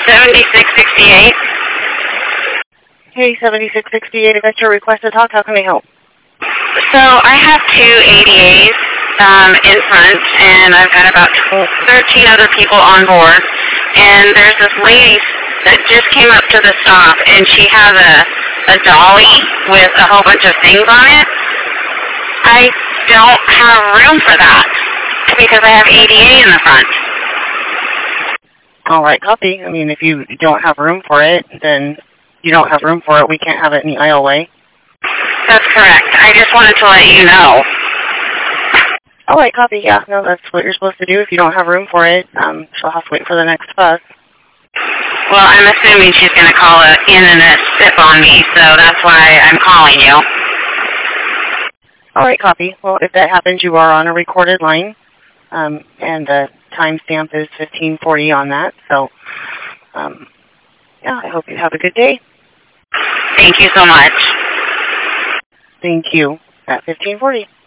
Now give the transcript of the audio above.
7668. Hey, 7668, I got your request to talk. How can I help? So I have two ADAs in front, and I've got about 13 other people on board. And there's this lady that just came up to the stop, and she has a dolly with a whole bunch of things on it. I don't have room for that because I have ADA in the front. All right, copy. I mean, if you don't have room for it, then you don't have room for it. We can't have it in the aisleway. That's correct. I just wanted to let you know. All right, copy. Yeah, no, that's what you're supposed to do. If you don't have room for it, she'll have to wait for the next bus. Well, I'm assuming she's going to call in and a sip on me, so that's why I'm calling you. All right, copy. Well, if that happens, you are on a recorded line, and the timestamp is 1540 on that. So, yeah, I hope you have a good day. Thank you so much. Thank you. At 1540.